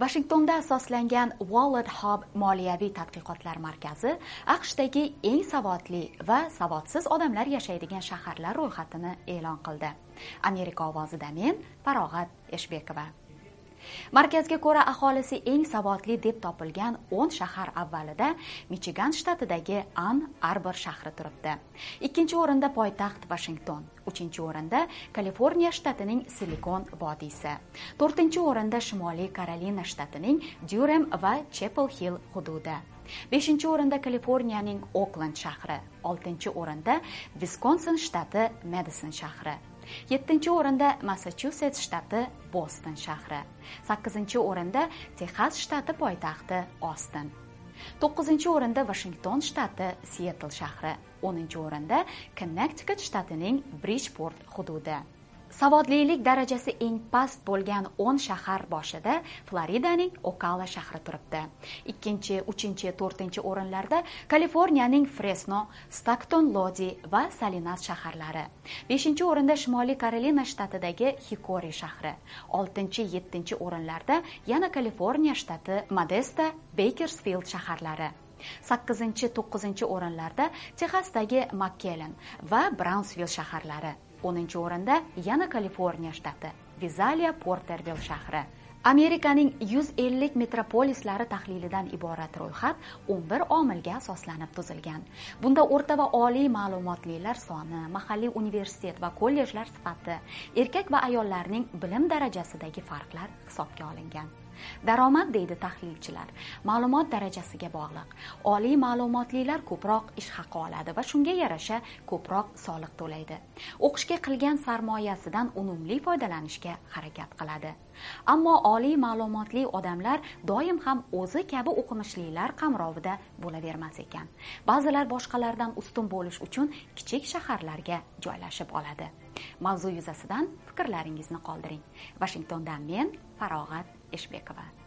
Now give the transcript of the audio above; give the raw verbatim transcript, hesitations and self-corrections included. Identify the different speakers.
Speaker 1: Vashingtonda asoslangan Wallet Hub moliyaviy tadqiqotlar markazi AQShdagi eng savodli va savodsiz odamlar yashaydigan shaharlar ro'yxatini e'lon qildi. Amerika ovozida men Farog'at Eshbekova. Markazga ko'ra, aholisi eng savodli deb topilgan o'n shahar avvalida Michigan shtatidagi Ann Arbor shahri turibdi. Ikkinchi o'rinda poytaxt Washington, uchinchi o'rinda Kaliforniya shtatining Silikon vodiysi, to'rtinchi o'rinda Shimoliy Karolina shtatining Durham va Chapel Hill hududi, beshinchi o'rinda Kaliforniyaning Oakland shahri, oltinchi o'rinda Wisconsin shtati Madison shahri, yettinchi o'rinda Massachusets shtati Boston shahri, sakkizinchi o'rinda Texas shtati poytaxti Ostin, to'qqizinchi o'rinda Washington shtati Seattle shahri, o'ninchi o'rinda Connecticut shtatining Bridgeport hududi. Savodlilik darajasi eng past bo'lgan o'n shahar boshida Floridaning Ocala shahri turibdi. Ikkinchi, uchinchi, to'rtinchi o'rinlarda Kaliforniyaning Fresno, Stockton Lodi va Salinas shaharlari. beshinchi o'rinda Shimoliy Karolina shtatidagi Hickory shahri. oltinchi, yettinchi o'rinlarda yana Kaliforniya shtati Modesto, Bakersfield shaharlari. sakkizinchi, to'qqizinchi o'rinlarda Texasdagi McAllen va Brownsville shaharlari. o'ninchi o'rinda yana Kaliforniya shtati, Visalia Porterville shahri. Amerikaning yuz ellik metropolislari tahlilidan iborat ro'yxat o'n bir omilga asoslanib tuzilgan. Bunda o'rta va oliy ma'lumotlilar soni, mahalliy universitet va kollejlar sifati, erkak va ayollarning bilim darajasidagi farqlar hisobga olingan. Daromad, deydi tahlilchilar, ma'lumot darajasiga bog'liq. Oliy ma'lumotlilar ko'proq ish haqi oladi va shunga yarasha ko'proq soliq to'laydi. O'qishga qilgan sarmoyasidan unumli foydalanishga harakat qiladi. Ammo oliy ma'lumotli odamlar doim ham o'zi kabi o'qimishlilar qamrovida bo'lavermas ekan. Ba'zilar boshqalardan ustun bo'lish uchun kichik shaharlarga joylashib oladi. Mavzu yuzasidan fikrlaringizni qoldiring. Washingtondan men Farog'at Eshbekova.